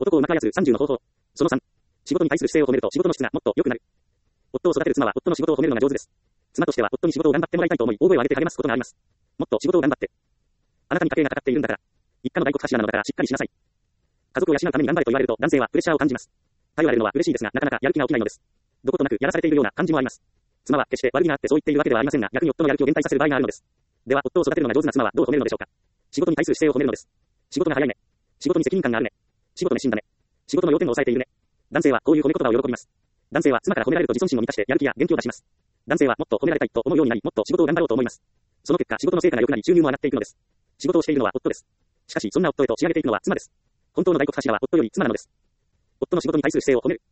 男をうまく操る30の方法。その3。仕事に対する姿勢を褒めると仕事の質がもっと良くなる。夫を育てる妻は夫の仕事を褒めるのが上手です。妻としては夫に仕事を頑張ってもらいたいと思い、大声を上げて励ますことがあります。もっと仕事を頑張って。あなたに家計がかかっているんだから。一家の大黒柱なのだからしっかりしなさい。家族を養うために頑張れと言われると男性はプレッシャーを感じます。頼られるのは嬉しいですが、なかなかやる気が起きないのです。どことなくやらされているような感じもあります。妻は決して悪気があってそう言っているわけではありませんが、逆に夫のやる気を減退させる場合があるのです。では、夫を育てるのが上手な妻はどう褒めるのでしょうか。仕事に対する姿勢を褒めるのです。仕事が早いね。仕事に責任感があるね。仕事熱心だね。仕事の要点を抑えているね。男性はこういう褒め言葉を喜びます。男性は妻から褒められると自尊心を満たしてやる気や元気を出します。男性はもっと褒められたいと思うようになり、もっと仕事を頑張ろうと思います。その結果、仕事の成果が良くなり収入も上がっていくのです。仕事をしているのは夫です。しかし、そんな夫へと仕上げていくのは妻です。本当の大黒柱は夫より妻なのです。夫の仕事に対する姿勢を褒める。